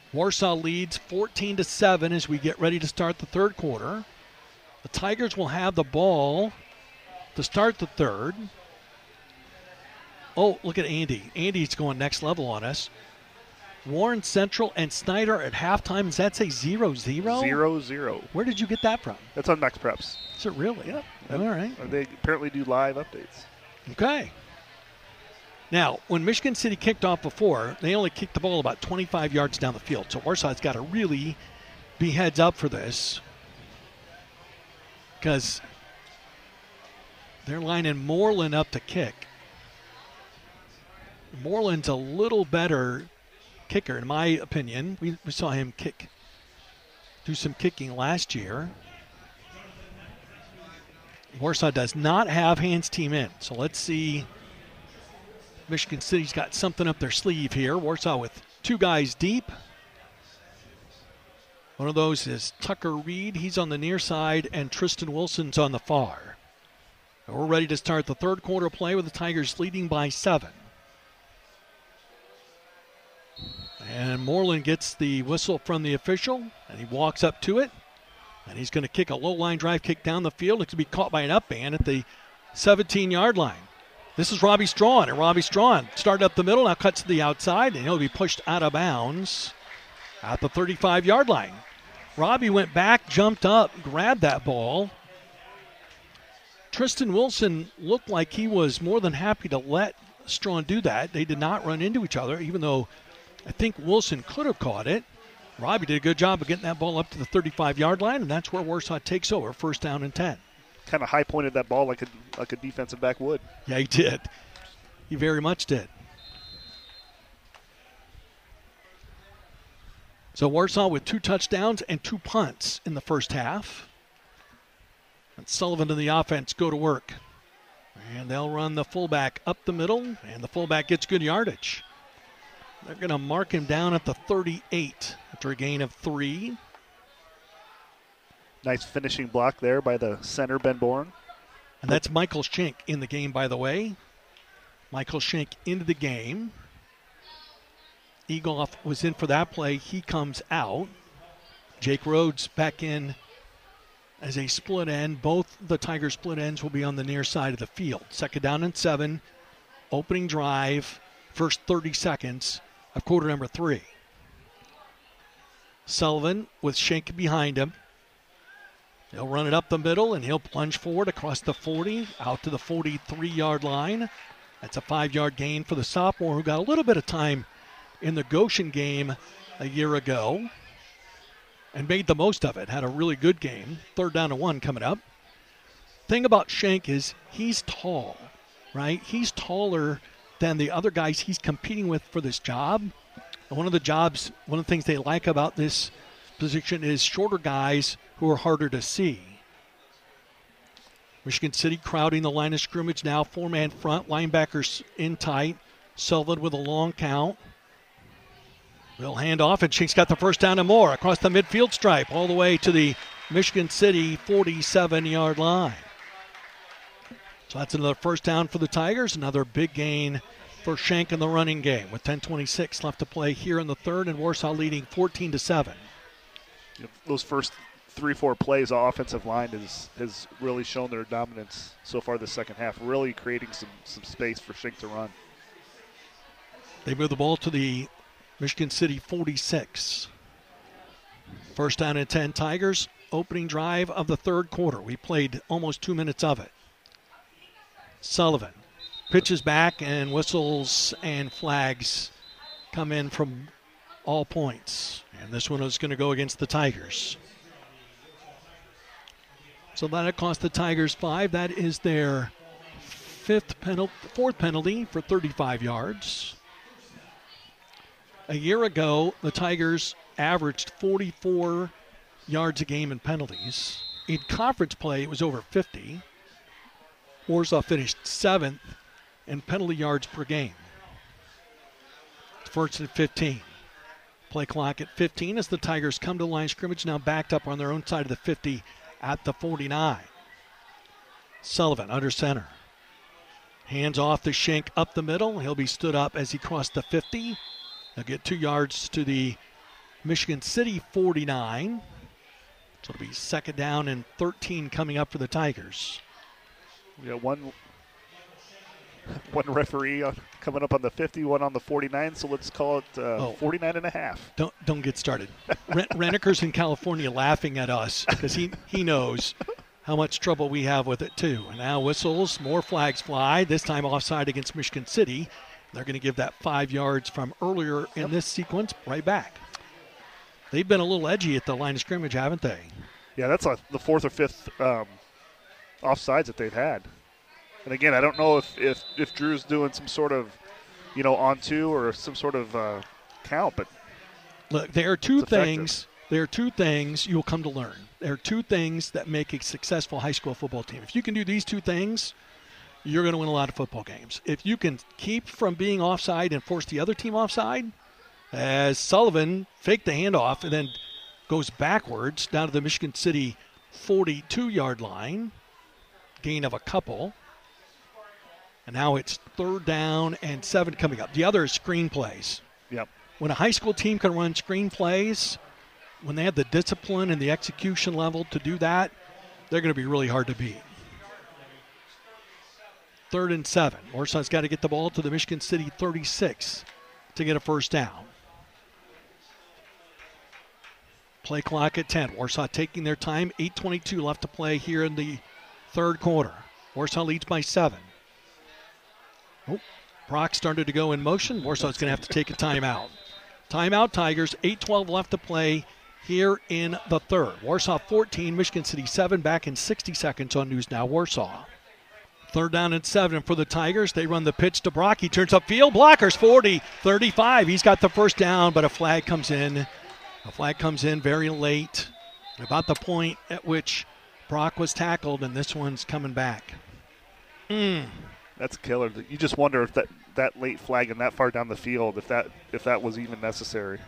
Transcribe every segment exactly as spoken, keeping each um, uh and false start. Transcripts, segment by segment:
Warsaw leads fourteen to seven as we get ready to start the third quarter. The Tigers will have the ball to start the third. Oh, look at Andy. Andy's going next level on us. Warren Central and Snyder at halftime. Does that say zero zero? Zero zero. Where did you get that from? That's on Next Preps. Is it really? Yeah. All right. They apparently do live updates. Okay. Now, when Michigan City kicked off before, they only kicked the ball about twenty-five yards down the field. So Warsaw's got to really be heads up for this, because they're lining Moreland up to kick. Moreland's a little better kicker, in my opinion. We, we saw him kick, do some kicking last year. Warsaw does not have Hans team in, so let's see. Michigan City's got something up their sleeve here. Warsaw with two guys deep. One of those is Tucker Reed. He's on the near side, and Tristan Wilson's on the far. We're ready to start the third quarter play with the Tigers leading by seven. And Moreland gets the whistle from the official, and he walks up to it. And he's going to kick a low-line drive kick down the field. It's going to be caught by an up man at the seventeen-yard line. This is Robbie Strawn, and Robbie Strawn started up the middle, now cuts to the outside, and he'll be pushed out of bounds at the thirty-five-yard line. Robbie went back, jumped up, grabbed that ball. Tristan Wilson looked like he was more than happy to let Strawn do that. They did not run into each other, even though I think Wilson could have caught it. Robbie did a good job of getting that ball up to the thirty-five-yard line, and that's where Warsaw takes over, first down and ten. Kind of high-pointed that ball like a, like a defensive back would. Yeah, he did. He very much did. So Warsaw with two touchdowns and two punts in the first half. And Sullivan and the offense go to work. And they'll run the fullback up the middle, and the fullback gets good yardage. They're going to mark him down at the thirty-eight after a gain of three. Nice finishing block there by the center, Ben Bourne. And that's Michael Schenk in the game, by the way. Michael Schenk into the game. Eagleoff was in for that play. He comes out. Jake Rhodes back in as a split end. Both the Tiger split ends will be on the near side of the field. Second down and seven. Opening drive. First thirty seconds of quarter number three. Sullivan with Schenk behind him. He'll run it up the middle, and he'll plunge forward across the forty, out to the forty-three-yard line. That's a five-yard gain for the sophomore, who got a little bit of time in the Goshen game a year ago and made the most of it. Had a really good game. Third down and one coming up. Thing about Schenk is he's tall, right? He's taller than the other guys he's competing with for this job. And one of the jobs, one of the things they like about this position is shorter guys who are harder to see. Michigan City crowding the line of scrimmage now. Four-man front. Linebackers in tight. Sullivan with a long count. They'll hand off, and Schenk's got the first down and more across the midfield stripe all the way to the Michigan City forty-seven-yard line. So that's another first down for the Tigers. Another big gain for Schenk in the running game with ten twenty-six left to play here in the third, and Warsaw leading fourteen to seven. Those first three, four plays, the offensive line has, has really shown their dominance so far this second half, really creating some, some space for Schenk to run. They move the ball to the Michigan City forty-six. First down and ten Tigers. Opening drive of the third quarter. We played almost two minutes of it. Sullivan pitches back, and whistles and flags come in from all points. And this one is going to go against the Tigers. So that'll cost the Tigers five. That is their fifth penalty, fourth penalty for thirty-five yards. A year ago, the Tigers averaged forty-four yards a game in penalties. In conference play, it was over fifty. Warsaw finished seventh in penalty yards per game. First and fifteen. Play clock at fifteen as the Tigers come to line of scrimmage, now backed up on their own side of the fifty at the forty-nine. Sullivan under center. Hands off to Schenk up the middle. He'll be stood up as he crossed the fifty. He'll get two yards to the Michigan City forty-nine. So it'll be second down and thirteen coming up for the Tigers. We got one one referee on, coming up on the fifty, one on the forty-nine, so let's call it uh, oh. forty-nine and a half. Don't don't get started. Ren- Renneker's in California laughing at us because he, he knows how much trouble we have with it too. And now whistles, more flags fly, this time offside against Michigan City. They're going to give that five yards from earlier in yep. this sequence right back. They've been a little edgy at the line of scrimmage, haven't they? Yeah, that's a, the fourth or fifth um, offsides that they've had. And again, I don't know if, if, if Drew's doing some sort of, you know, on two or some sort of uh, count, but look, there are two things. There are two things you'll come to learn. There are two things that make a successful high school football team. If you can do these two things, you're going to win a lot of football games. If you can keep from being offside and force the other team offside, as Sullivan faked the handoff and then goes backwards down to the Michigan City forty-two-yard line, gain of a couple. And now it's third down and seven coming up. The other is screen plays. Yep. When a high school team can run screen plays, when they have the discipline and the execution level to do that, they're going to be really hard to beat. Third and seven. Warsaw's got to get the ball to the Michigan City thirty-six to get a first down. Play clock at ten. Warsaw taking their time. eight twenty-two left to play here in the third quarter. Warsaw leads by seven. Oh, Brock started to go in motion. Warsaw's going to have to take a timeout. Timeout, Tigers. eight twelve left to play here in the third. Warsaw fourteen, Michigan City seven. Back in sixty seconds on News Now Warsaw. Third down and seven for the Tigers. They run the pitch to Brock. He turns upfield. Blockers forty, thirty-five. He's got the first down, but a flag comes in. A flag comes in very late, about the point at which Brock was tackled, and this one's coming back. Mm. That's killer. You just wonder if that, that late flag and that far down the field, if that if that was even necessary.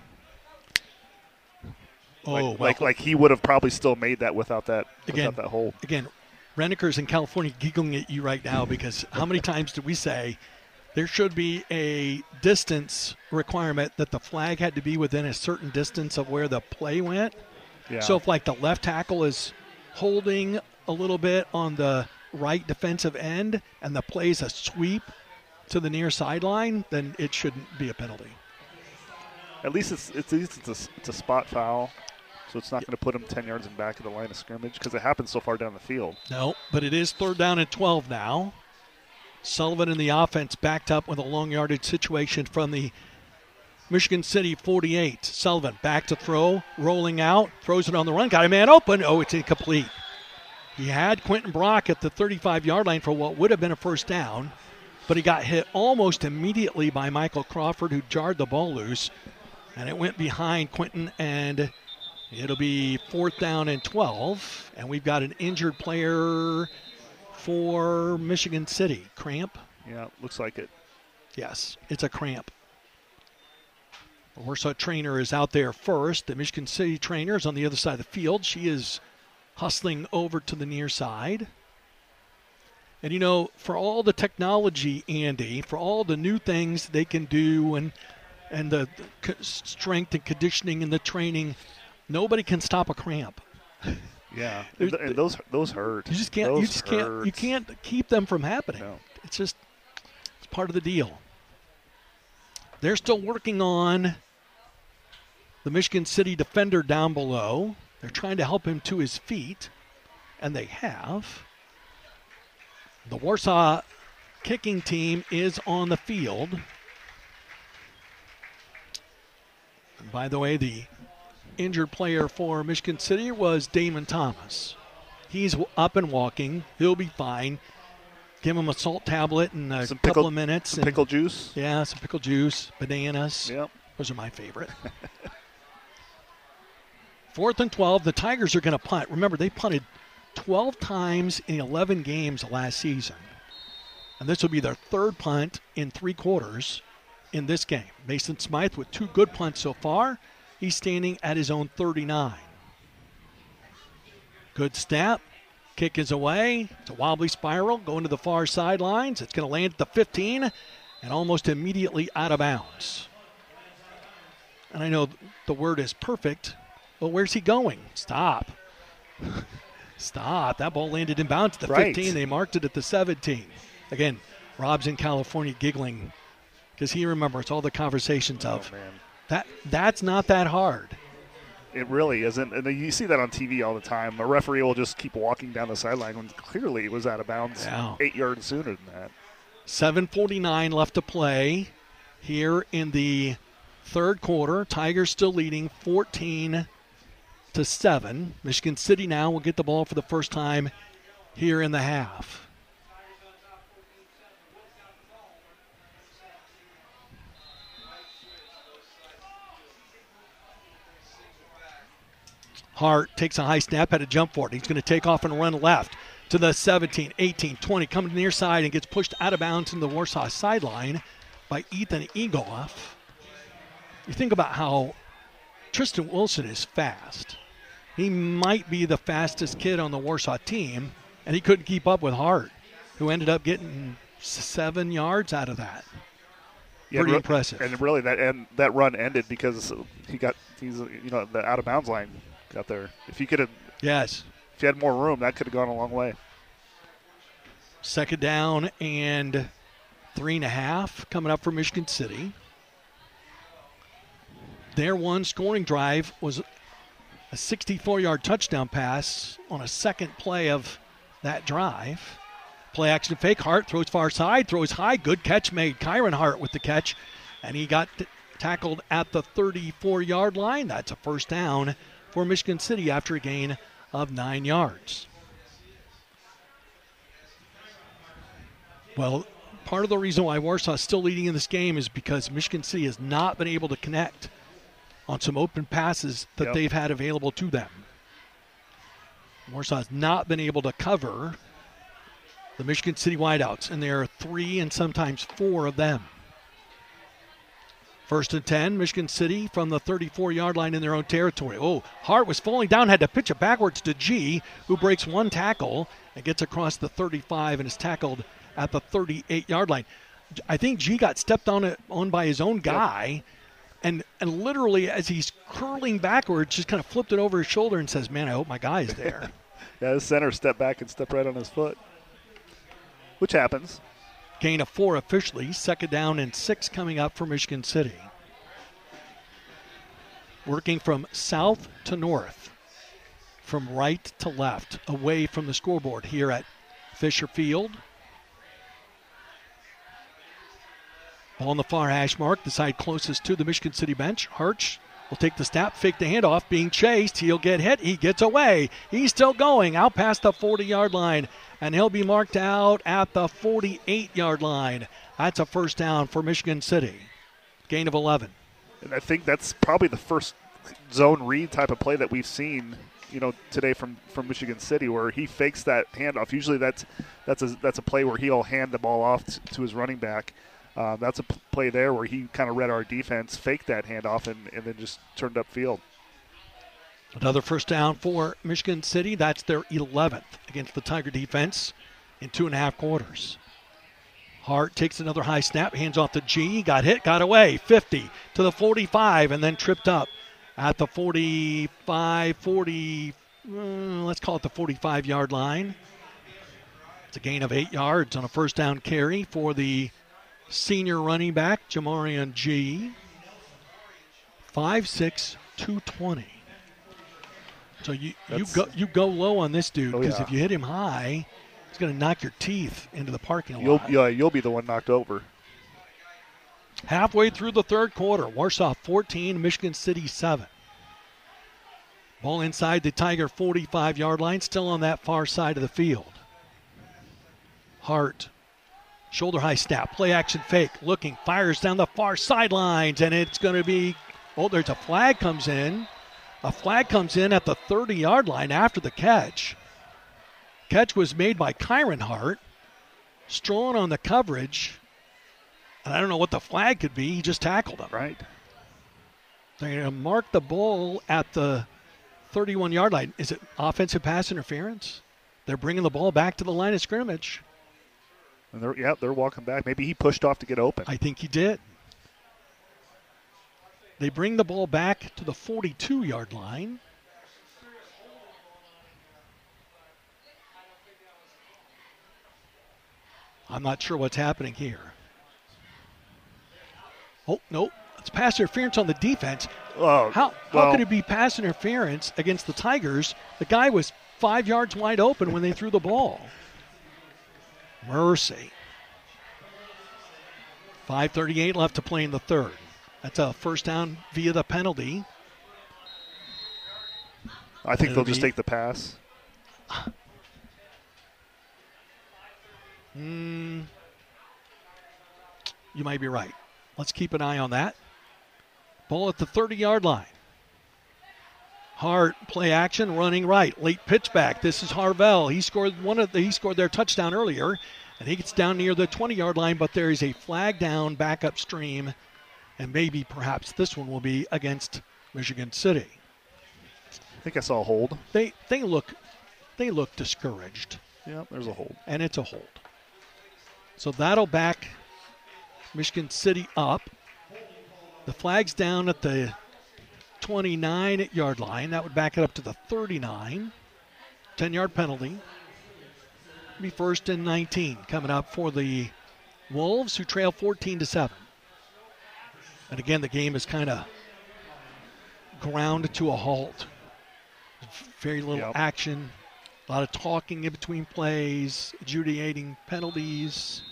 Oh, like, well, like like he would have probably still made that without that again, without that hole. Again, Renneker's in California giggling at you right now because how many times did we say there should be a distance requirement that the flag had to be within a certain distance of where the play went? Yeah. So if like the left tackle is holding a little bit on the right defensive end and the play's a sweep to the near sideline, then it shouldn't be a penalty. At least it's, it's, at least it's, a, it's a spot foul, so it's not going to put him ten yards in back of the line of scrimmage because it happens so far down the field. No, but it is third down and twelve now. Sullivan in the offense backed up with a long yardage situation from the Michigan City forty-eight. Sullivan back to throw, rolling out, throws it on the run, got a man open. Oh, it's incomplete. He had Quentin Brock at the thirty-five-yard line for what would have been a first down, but he got hit almost immediately by Michael Crawford, who jarred the ball loose, and it went behind Quentin, and it'll be fourth down and twelve, and we've got an injured player for Michigan City. Cramp? Yeah, looks like it. Yes, it's a cramp. The Warsaw trainer is out there first. The Michigan City trainer is on the other side of the field. She is hustling over to the near side. And, you know, for all the technology, Andy, for all the new things they can do and and the, the strength and conditioning and the training, nobody can stop a cramp. Yeah, and, and those those hurt. You just can't. Those you just hurts. can't. You can't keep them from happening. No. It's just it's part of the deal. They're still working on the Michigan City defender down below. They're trying to help him to his feet, and they have. The Warsaw kicking team is on the field. And by the way, the injured player for Michigan City was Damon Thomas. He's up and walking. He'll be fine. Give him a salt tablet in a some couple pickle, of minutes. Some and, pickle juice. Yeah, some pickle juice, bananas. Yep. Those are my favorite. Fourth and twelve. The Tigers are going to punt. Remember, they punted twelve times in eleven games last season. And this will be their third punt in three quarters in this game. Mason Smythe with two good punts so far. He's standing at his own thirty-nine. Good snap. Kick is away. It's a wobbly spiral going to the far sidelines. It's going to land at the fifteen and almost immediately out of bounds. and I know the word is perfect, but where's he going? Stop. Stop. That ball landed in bounds at the Right. fifteen. They marked it at the seventeen. Again, Rob's in California giggling because he remembers all the conversations Oh, of man. that. That's not that hard. It really isn't. And you see that on T V all the time. A referee will just keep walking down the sideline when clearly it was out of bounds Yeah. eight yards sooner than that. seven forty-nine left to play here in the third quarter. Tigers still leading fourteen to seven. Michigan City now will get the ball for the first time here in the half. Hart takes a high snap, had to jump for it. He's going to take off and run left to the seventeen, eighteen, twenty, coming to the near side and gets pushed out of bounds in the Warsaw sideline by Ethan Egoff. You think about how Tristan Wilson is fast. He might be the fastest kid on the Warsaw team, and he couldn't keep up with Hart, who ended up getting seven yards out of that. Yeah, Pretty re- impressive. And really, that end, that run ended because he got he's you know the out of bounds line got there. If he could have, Yes. if he had more room, that could have gone a long way. Second down and three and a half coming up for Michigan City. Their one scoring drive was a sixty-four-yard touchdown pass on a second play of that drive. Play action fake. Hart throws far side, throws high. Good catch made. Kyron Hart with the catch. And he got t- tackled at the thirty-four-yard line. That's a first down for Michigan City after a gain of nine yards. Well, part of the reason why Warsaw is still leading in this game is because Michigan City has not been able to connect on some open passes that Yep. they've had available to them. Warsaw has not been able to cover the Michigan City wideouts, and there are three and sometimes four of them. First and ten, Michigan City from the thirty-four-yard line in their own territory. Oh, Hart was falling down, had to pitch it backwards to G, who breaks one tackle and gets across the thirty-five and is tackled at the thirty-eight-yard line. I think G got stepped on it, on by his own guy, and, and literally as he's curling backwards, just kind of flipped it over his shoulder and says, man, I hope my guy is there. Yeah, the center stepped back and stepped right on his foot, which happens. Gain of four officially. Second down and six coming up for Michigan City. Working from south to north, from right to left, away from the scoreboard here at Fisher Field. Ball on the far hash mark, the side closest to the Michigan City bench. Hirsch will take the snap, fake the handoff, being chased. He'll get hit. He gets away. He's still going out past the forty-yard line, and he'll be marked out at the forty-eight-yard line. That's a first down for Michigan City. Gain of eleven. And I think that's probably the first zone read type of play that we've seen, you know, today from, from Michigan City, where he fakes that handoff. Usually that's that's a that's a play where he'll hand the ball off t- to his running back. Uh, that's a p- play there where he kind of read our defense, faked that handoff, and, and then just turned upfield. Another first down for Michigan City. That's their eleventh against the Tiger defense in two and a half quarters. Hart takes another high snap, hands off to G, got hit, got away, fifty to the forty-five, and then tripped up at the forty-five, forty, uh, let's call it the forty-five-yard line. It's a gain of eight yards on a first down carry for the senior running back, Jamarian G. five six, two twenty. So you, you That's- go you go low on this dude, Oh, because yeah. if you hit him high, he's going to knock your teeth into the parking lot. You'll yeah, you'll be the one knocked over. Halfway through the third quarter, Warsaw fourteen, Michigan City seven. Ball inside the Tiger forty-five-yard line, still on that far side of the field. Hart, shoulder high snap, play action fake, looking, fires down the far sidelines, and it's going to be, oh, there's a flag comes in. A flag comes in at the thirty-yard line after the catch. Catch was made by Kyron Hart. Strong on the coverage. And I don't know what the flag could be. He just tackled him. Right. They're going to mark the ball at the thirty-one-yard line. Is it offensive pass interference? They're bringing the ball back to the line of scrimmage. And they're yeah, they're walking back. Maybe he pushed off to get open. I think he did. They bring the ball back to the forty-two-yard line. I'm not sure what's happening here. Oh, no. It's pass interference on the defense. Oh, How, how well, could it be pass interference against the Tigers? The guy was five yards wide open when they threw the ball. Mercy. five thirty-eight left to play in the third. That's a first down via the penalty. I think It'll they'll just be- take the pass. Mm, you might be right. Let's keep an eye on that. Ball at the thirty-yard line. Hart, play action, running right. Late pitch back. This is Harvell. He scored one of the, he scored their touchdown earlier, and he gets down near the twenty-yard line, but there is a flag down back upstream, and maybe perhaps this one will be against Michigan City. I think I saw a hold. They they look they look discouraged, Yeah, there's a hold. and it's a hold. So that'll back Michigan City up. The flag's down at the twenty-nine-yard line. That would back it up to the thirty-nine. ten-yard penalty. Be first and nineteen coming up for the Wolves, who trail fourteen to seven. And again, the game is kind of ground to a halt. Very little Yep. action. A lot of talking in between plays, adjudicating penalties.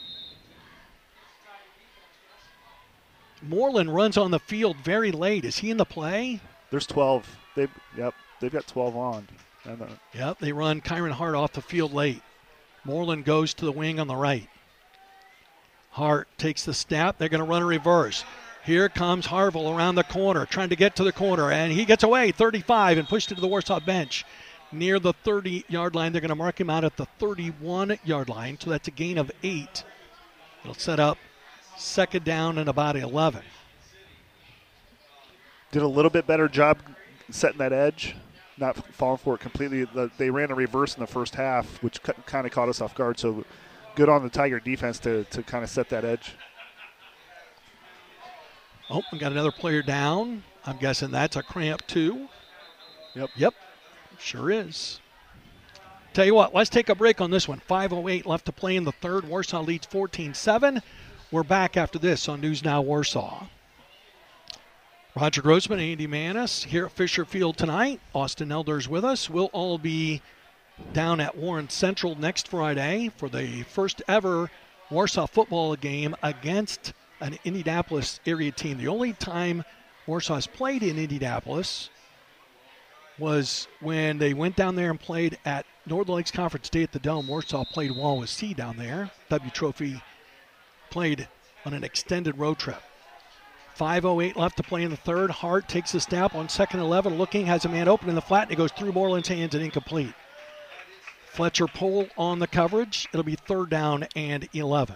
Moreland runs on the field very late. Is he in the play? There's twelve. They yep, they've got twelve on. And, uh, Yep, they run Kyron Hart off the field late. Moreland goes to the wing on the right. Hart takes the snap. They're going to run a reverse. Here comes Harville around the corner, trying to get to the corner, and he gets away, thirty-five, and pushed into the Warsaw bench. Near the thirty-yard line, they're going to mark him out at the thirty-one-yard line, so that's a gain of eight. It'll set up second down and about eleven. did a little bit better job setting that edge, not falling for it completely. The, they ran a reverse in the first half, which kind of caught us off guard. So good on the Tiger defense to, to kind of set that edge. Oh, we got another player down. I'm guessing that's a cramp too. Yep. Yep, sure is. Tell you what, let's take a break on this one. five oh eight left to play in the third. Warsaw leads fourteen seven. We're back after this on News Now Warsaw. Roger Grossman, Andy Manis here at Fisher Field tonight. Austin Elder's with us. We'll all be down at Warren Central next Friday for the first ever Warsaw football game against an Indianapolis area team. The only time Warsaw's played in Indianapolis was when they went down there and played at Northern Lakes Conference Day at the Dome. Warsaw played Wallace C down there. W Trophy played on an extended road trip. five oh eight left to play in the third. Hart takes the snap on second eleven, looking, has a man open in the flat, and it goes through Moreland's hands and incomplete. Fletcher Pohl on the coverage. It'll be third down and eleven.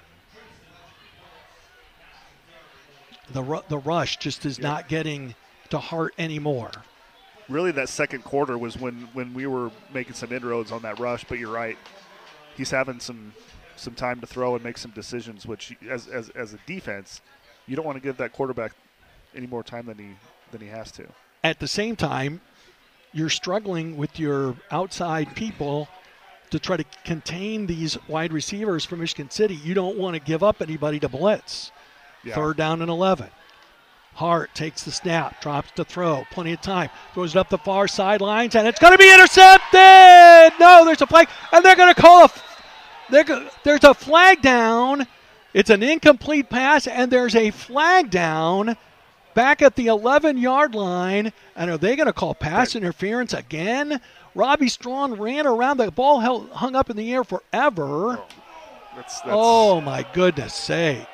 The ru- the rush just is Yep. not getting to Hart anymore. Really, that second quarter was when, when we were making some inroads on that rush, but you're right. He's having some some time to throw and make some decisions, which as as, as a defense, you don't want to give that quarterback any more time than he than he has to. At the same time, you're struggling with your outside people to try to contain these wide receivers from Michigan City. You don't want to give up anybody to blitz. Yeah. Third down and eleven. Hart takes the snap, drops to throw, plenty of time, throws it up the far sidelines, and it's going to be intercepted! No, there's a flag, and they're going to call a, they're go- there's a flag down. It's an incomplete pass, and there's a flag down back at the eleven-yard line. And are they going to call pass interference again? Robbie Strong ran around. The ball held, hung up in the air forever. Oh, that's, that's, Oh, my goodness sake.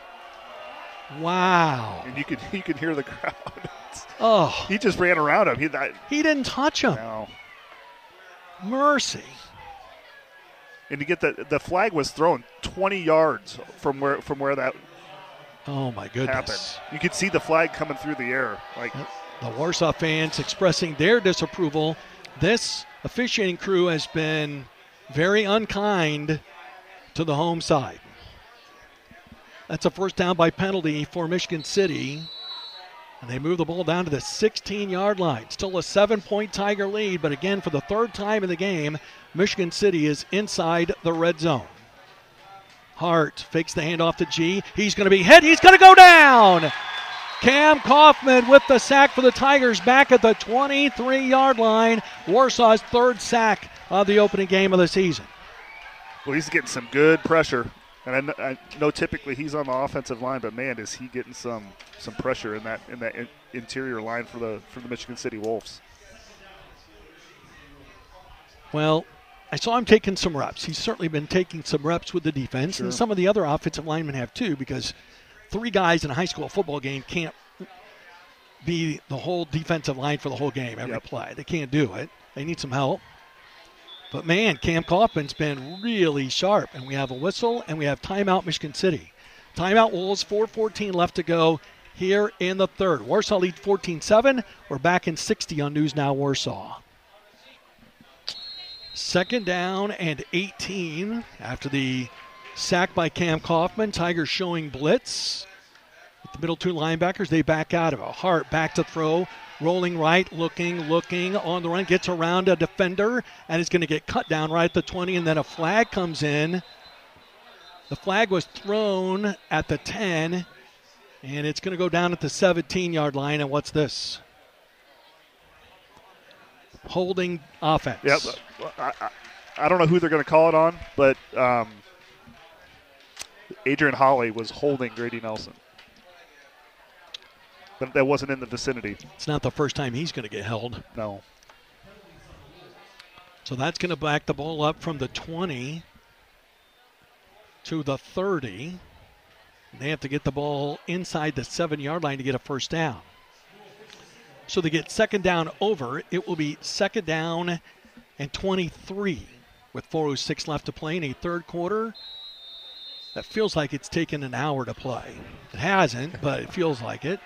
Wow. and you could you could hear the crowd. Oh, He just ran around him. He that, he didn't touch him. no. Mercy. And to get the the flag was thrown twenty yards from where from where that Oh, my happened. goodness. You could see the flag coming through the air. Like The Warsaw fans expressing their disapproval. This officiating crew has been very unkind to the home side. That's a first down by penalty for Michigan City. And they move the ball down to the sixteen-yard line. Still a seven-point Tiger lead, but again, for the third time in the game, Michigan City is inside the red zone. Hart fakes the handoff to G. He's going to be hit. He's going to go down. Cam Kaufman with the sack for the Tigers back at the twenty-three-yard line. Warsaw's third sack of the opening game of the season. Well, he's getting some good pressure. And I know, I know typically he's on the offensive line, but man, is he getting some some pressure in that in that in, interior line for the for the Michigan City Wolves. Well, I saw him taking some reps. He's certainly been taking some reps with the defense, Sure. and some of the other offensive linemen have too, because three guys in a high school football game can't be the whole defensive line for the whole game every Yep. play. They can't do it. They need some help. But, man, Cam Kaufman's been really sharp. And we have a whistle, and we have timeout Michigan City. Timeout Wolves, four fourteen left to go here in the third. Warsaw leads fourteen seven. We're back in sixty on News Now Warsaw. Second down and eighteen after the sack by Cam Kaufman. Tigers showing blitz. With the middle two linebackers, they back out of it. Hart back to throw. Rolling right, looking, looking, on the run, gets around a defender, and is going to get cut down right at the twenty, and then a flag comes in. The flag was thrown at the ten, and it's going to go down at the seventeen-yard line, and what's this? Holding offense. Yep. I, I, I don't know who they're going to call it on, but um, Adrian Hawley was holding Grady Nelson. But that wasn't in the vicinity. It's not the first time he's going to get held. No. So that's going to back the ball up from the twenty to the thirty. They have to get the ball inside the seven-yard line to get a first down. So they get second down over. It will be second down and twenty-three with four oh six left to play in a third quarter. That feels like it's taken an hour to play. It hasn't, but it feels like it.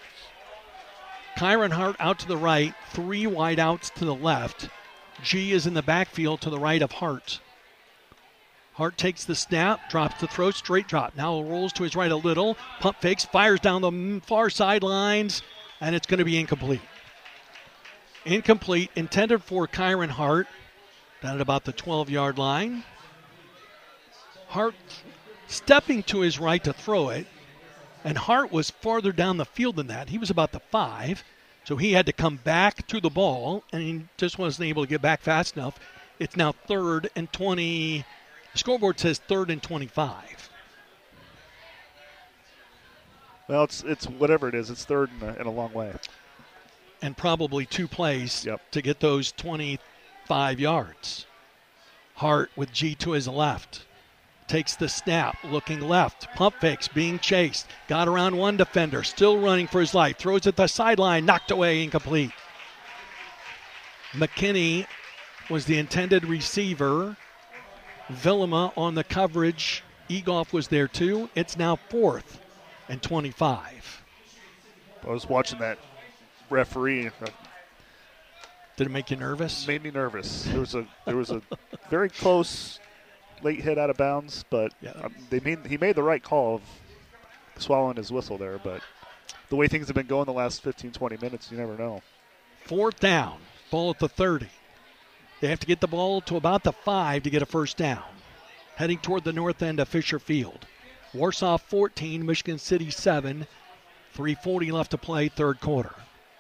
Kyron Hart out to the right, three wide outs to the left. G is in the backfield to the right of Hart. Hart takes the snap, drops the throw, straight drop. Now rolls to his right a little, pump fakes, fires down the far sidelines, and it's going to be incomplete. Incomplete, intended for Kyron Hart, down at about the twelve-yard line. Hart stepping to his right to throw it. And Hart was farther down the field than that. He was about the five, so he had to come back to the ball, and he just wasn't able to get back fast enough. It's now third and twenty. The scoreboard says third and twenty-five. Well, it's it's whatever it is. It's third in a, in a long way. And probably two plays Yep. to get those twenty-five yards. Hart with G to his left. Takes the snap, looking left. Pump fakes, being chased. Got around one defender, still running for his life. Throws at the sideline, knocked away, incomplete. McKinney was the intended receiver. Villama on the coverage. Egoff was there too. It's now fourth and twenty-five. I was watching that referee. Uh, Did it make you nervous? made me nervous. There was a there was a very close late hit out of bounds, but Yeah. um, they made he made the right call of swallowing his whistle there. But the way things have been going the last fifteen, twenty minutes, you never know. Fourth down, ball at the thirty. They have to get the ball to about the five to get a first down. Heading toward the north end of Fisher Field. Warsaw fourteen, Michigan City seven. three forty left to play, third quarter.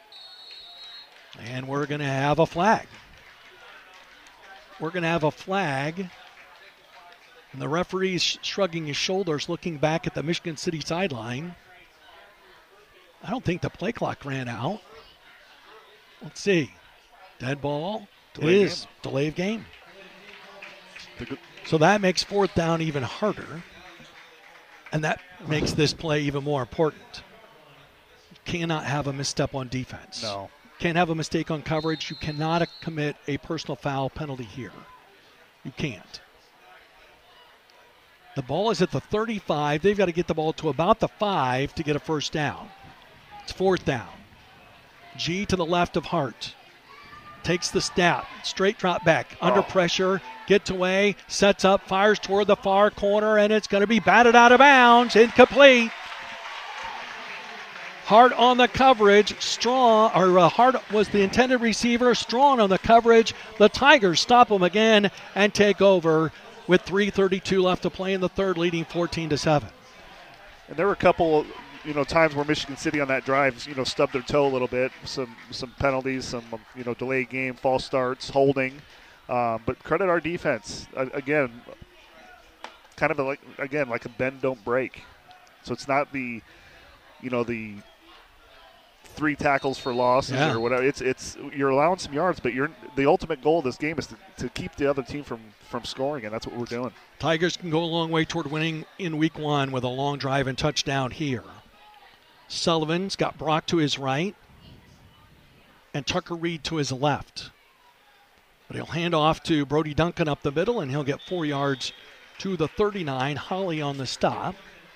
And we're going to have a flag. We're going to have a flag. And the referee's shrugging his shoulders, looking back at the Michigan City sideline. I don't think the play clock ran out. Let's see. Dead ball. Delay it of is. game. Delay of game. The good- So that makes fourth down even harder. And that makes this play even more important. You cannot have a misstep on defense. No. Can't have a mistake on coverage. You cannot commit a personal foul penalty here. You can't. The ball is at the thirty-five. They've got to get the ball to about the five to get a first down. It's fourth down. G to the left of Hart. Takes the snap. Straight drop back. Under Oh. pressure. Gets away. Sets up. Fires toward the far corner. And it's going to be batted out of bounds. Incomplete. Hart on the coverage. Strong, or uh, Hart was the intended receiver. Strong on the coverage. The Tigers stop him again and take over with three thirty-two left to play in the third, leading fourteen to seven. And there were a couple, you know, times where Michigan City on that drive, you know, stubbed their toe a little bit. Some some penalties, some, you know, delayed game, false starts, holding. Um, but credit our defense. Uh, again, kind of a, like, again, like a bend, don't break. So it's not the, you know, the three tackles for losses yeah. or whatever. It's it's you're allowing some yards, but you're the ultimate goal of this game is to, to keep the other team from, from scoring, and that's what we're doing. Tigers can go a long way toward winning in week one with a long drive and touchdown here. Sullivan's got Brock to his right and Tucker Reed to his left. But he'll hand off to Brody Duncan up the middle, and he'll get four yards to the thirty-nine. Holly on the stop.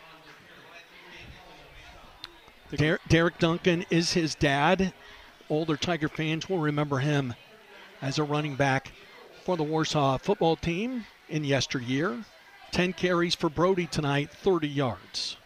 Der- Derek Duncan is his dad. Older Tiger fans will remember him as a running back for the Warsaw football team in yesteryear. ten carries for Brody tonight, thirty yards.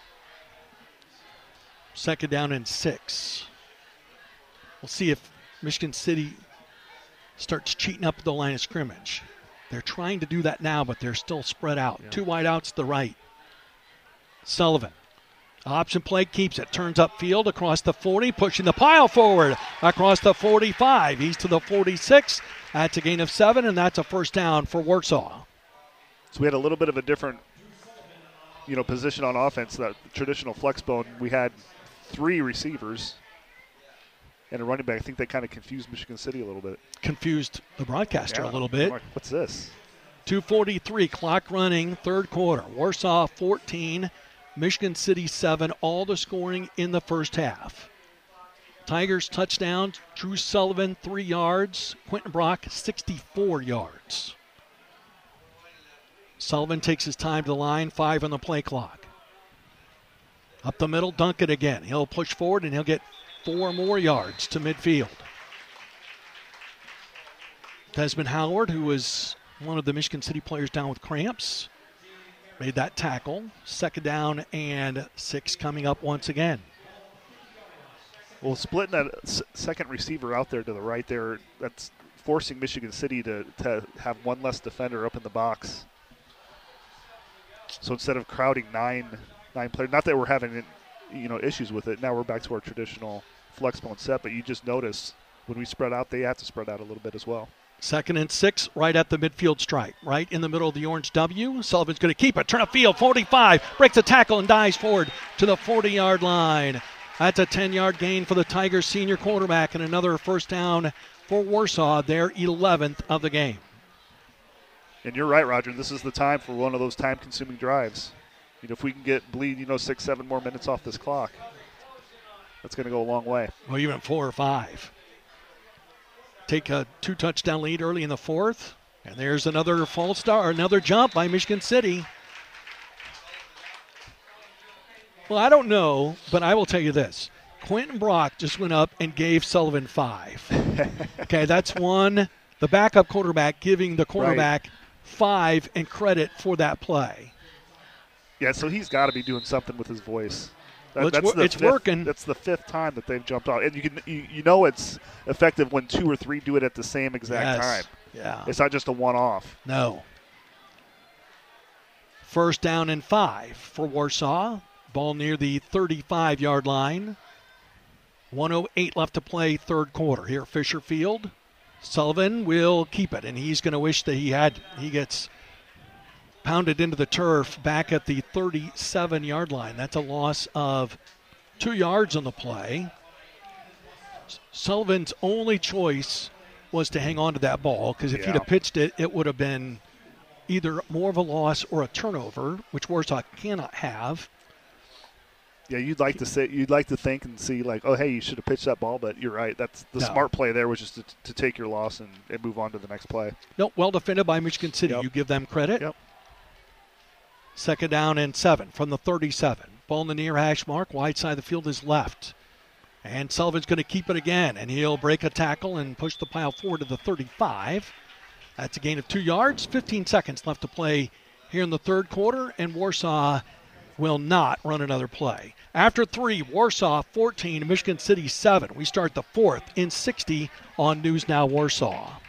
Second down and six. We'll see if Michigan City starts cheating up the line of scrimmage. They're trying to do that now, but they're still spread out. Yeah. Two wide outs to the right. Sullivan. Option play keeps it. Turns upfield across the forty, pushing the pile forward across the forty-five. He's to the forty-six. That's a gain of seven, and that's a first down for Warsaw. So we had a little bit of a different, you know, position on offense. That traditional flex bone, we had three receivers and a running back. I think that kind of confused Michigan City a little bit. Confused the broadcaster yeah, a little bit. What's this? two forty-three, clock running, third quarter. Warsaw fourteen, Michigan City seven, all the scoring in the first half. Tigers touchdown, Drew Sullivan three yards, Quentin Brock sixty-four yards. Sullivan takes his time to the line, five on the play clock. Up the middle, Duncan again. He'll push forward and he'll get four more yards to midfield. Desmond Howard, who was one of the Michigan City players down with cramps, made that tackle. Second down and six coming up once again. Well, splitting that s- second receiver out there to the right there, that's forcing Michigan City to, to have one less defender up in the box. So instead of crowding nine nine players, not that we're having, you know, issues with it. Now we're back to our traditional flex bone set, but you just notice when we spread out, they have to spread out a little bit as well. Second and six, right at the midfield stripe, right in the middle of the orange W. Sullivan's going to keep it. Turn of field, forty-five, breaks a tackle and dives forward to the forty-yard line. That's a ten-yard gain for the Tigers senior quarterback and another first down for Warsaw, their eleventh of the game. And you're right, Roger. This is the time for one of those time-consuming drives. You know, if we can get bleed, you know, six, seven more minutes off this clock, that's going to go a long way. Well, even four or five. Take a two-touchdown lead early in the fourth, and there's another false start, another jump by Michigan City. Well, I don't know, but I will tell you this. Quentin Brock just went up and gave Sullivan five. Okay, that's one. The backup quarterback giving the quarterback right. five and credit for that play. Yeah, so he's got to be doing something with his voice. That, well, it's that's wor- the it's fifth, working. That's the fifth time that they've jumped off. And you can you, you know it's effective when two or three do it at the same exact yes. time. Yeah. It's not just a one-off. No. First down and five for Warsaw. Ball near the thirty-five-yard line. one oh eight left to play, third quarter. Here, Fisher Field. Sullivan will keep it, and he's going to wish that he had. He gets pounded into the turf back at the thirty-seven-yard line. That's a loss of two yards on the play. Sullivan's only choice was to hang on to that ball, because if yeah. he'd have pitched it, it would have been either more of a loss or a turnover, which Warsaw cannot have. Yeah, you'd like to say, you'd like to think and see like, oh, hey, you should have pitched that ball, but you're right. That's the no. smart play there was just to, to take your loss and, and move on to the next play. No, well defended by Michigan City. Yep. You give them credit. Yep. Second down and seven from the thirty-seven. Ball in the near hash mark. Wide side of the field is left. And Sullivan's going to keep it again, and he'll break a tackle and push the pile forward to the thirty-five. That's a gain of two yards. fifteen seconds left to play here in the third quarter, and Warsaw will not run another play. After three, Warsaw fourteen, Michigan City seven. We start the fourth in sixty on News Now Warsaw.